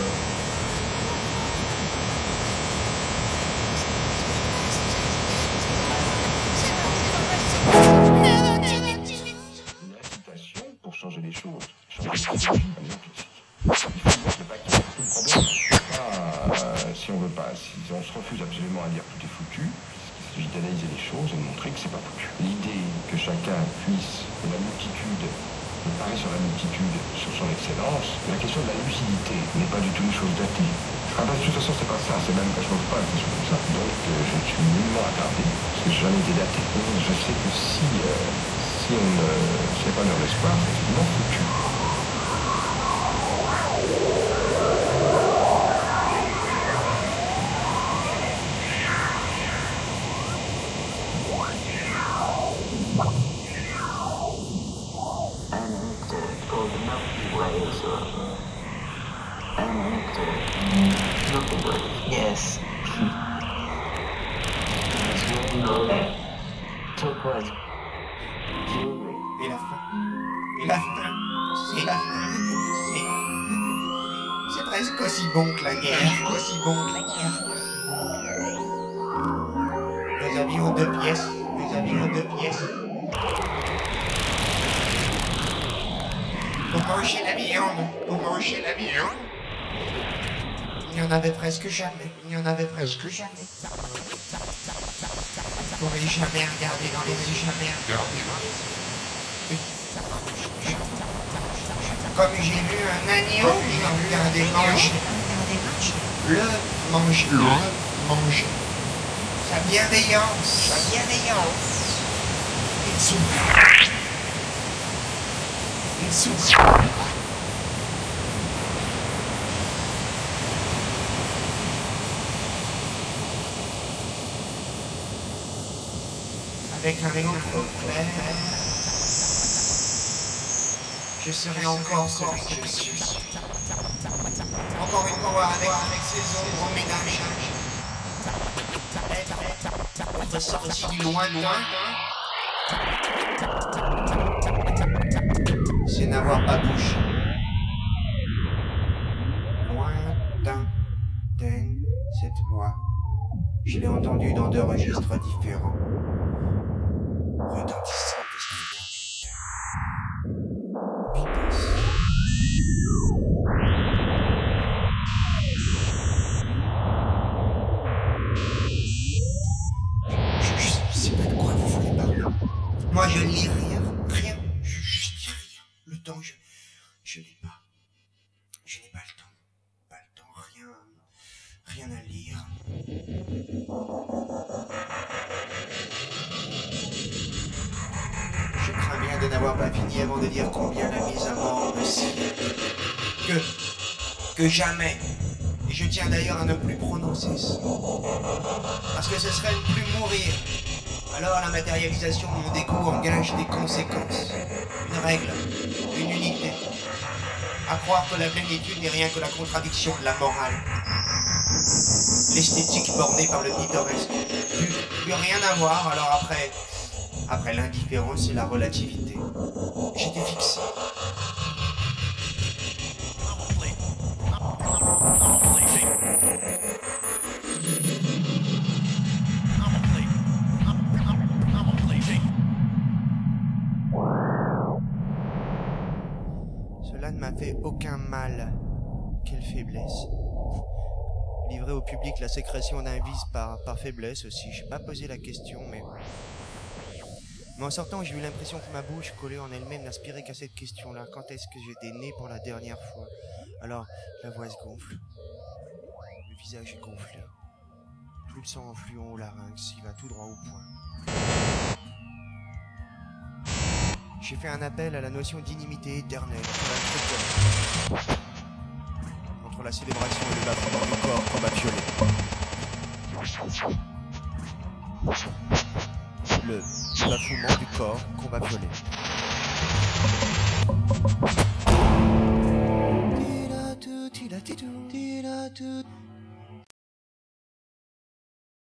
Pour changer les choses. Si on veut pas, si on se refuse absolument à dire tout est foutu, il s'agit d'analyser les choses et de montrer que c'est pas foutu. L'idée que chacun puisse, de la multitude, de parler sur la multitude, sur son excellence, la question de la lucidité n'est pas du tout une chose datée. Ah bah de toute façon c'est pas ça, c'est même que je ne pas une question comme ça. Donc je ne suis nullement attardé, parce que j'ai jamais été daté. Je sais que si on ne sait pas leur espoir, c'est effectivement foutu. Yes. Turquoise. Jewelry. Et la fin. Et la fin. Et la fin. C'est presque aussi bon que la guerre. Aussi bon que la guerre. Des avions de pièces. Des avions de pièces. Pour manger la viande. Pour manger la viande. Il n'y en avait presque jamais. Il n'y en avait presque jamais. Vous pourrez jamais regarder dans les yeux, jamais regarder. Comme j'ai vu un agneau, j'ai regardé manger. Le manger. Sa bienveillance. Il souffre. Avec un rayon trop clair, je serai encore celui que je suis. Encore une fois avec ces ombres ménagées. Être sorti du lointain, c'est n'avoir pas bougé. Lointaine, cette voix, je l'ai entendue dans 2 registres différents. Retentissant Je sais pas de quoi vous voulez parler. Moi je lis rien. Je dis rien. Le temps, je lis pas. Je n'ai pas le temps. Pas le temps, rien à lire. Je crains bien de n'avoir pas fini avant de dire combien la mise à mort me scie. Que jamais. Et je tiens d'ailleurs à ne plus prononcer ce mot. Parce que ce serait ne plus mourir. Alors la matérialisation de mon dégoût engage des conséquences. Une règle, une unité. À croire que la plénitude n'est rien que la contradiction de la morale. L'esthétique bornée par le pittoresque. Plus rien à voir, alors après l'indifférence et la relativité. J'étais fixé. Cela ne m'a fait aucun mal. Quelle faiblesse. Livrer au public la sécrétion d'un vice par faiblesse aussi. J'ai pas posé la question, mais en sortant, j'ai eu l'impression que ma bouche, collée en elle-même, n'aspirait qu'à cette question-là. Quand est-ce que j'étais né pour la dernière fois? Alors, la voix se gonfle. Le visage est gonflé. Tout le sang enfluant au larynx, il va tout droit au point. J'ai fait un appel à la notion d'inimité éternelle entre la célébration et le bafouement du corps combat violet. Le bafouement du corps combat violet.